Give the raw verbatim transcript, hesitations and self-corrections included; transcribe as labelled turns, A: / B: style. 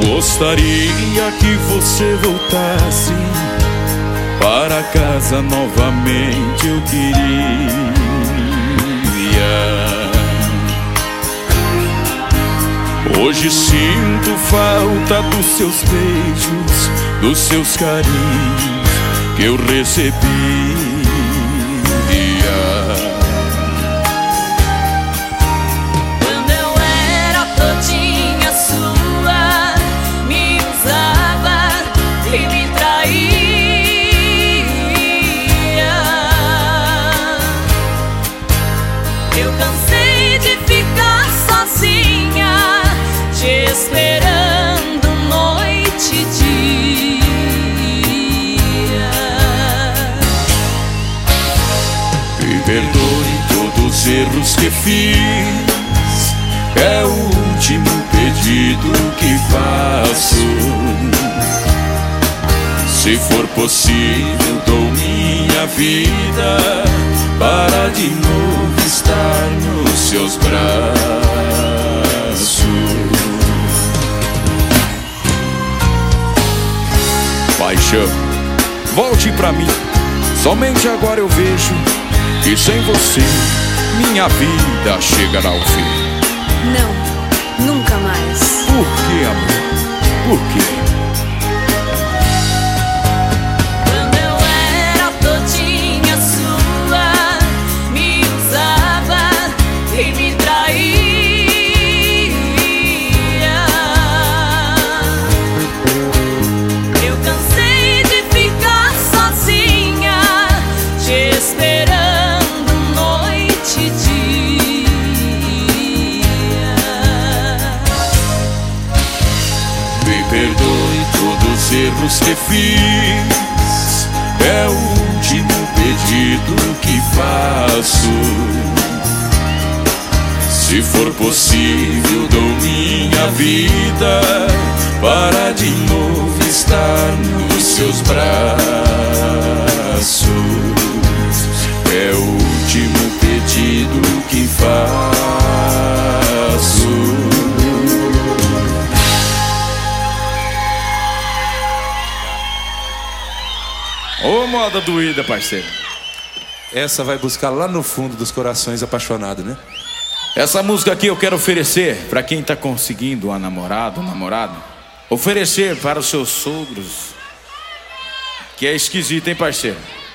A: Gostaria que você voltasse para casa novamente, eu queria. Hoje sinto falta dos seus beijos, dos seus carinhos que eu recebia.
B: Quando eu era todinha sua, me usava e me traía. Eu cansei de ficar sozinha, te esperando noite e dia.
A: Me perdoe todos os erros que fiz, é o último pedido que faço. Se for possível, dou minha vida para de novo estar nos seus braços. Paixão, volte pra mim. Somente agora eu vejo que sem você minha vida chegará ao fim.
B: Não, nunca mais.
A: Por que, amor? Por quê?
B: Quando eu era todinha sua, me usava e me traía. Eu cansei de ficar sozinha, te esperando noite e dia.
A: Me perdoe todos os erros que fiz, é o último pedido que faço. Se for possível, dou minha vida para de novo estar nos seus braços. É o último pedido que faço.
C: Ô moda doída, parceiro. Essa vai buscar lá no fundo dos corações apaixonados, né?
A: Essa música aqui eu quero oferecer para quem tá conseguindo uma namorada, um namorado. Oferecer para os seus sogros, que é esquisito, hein, parceiro?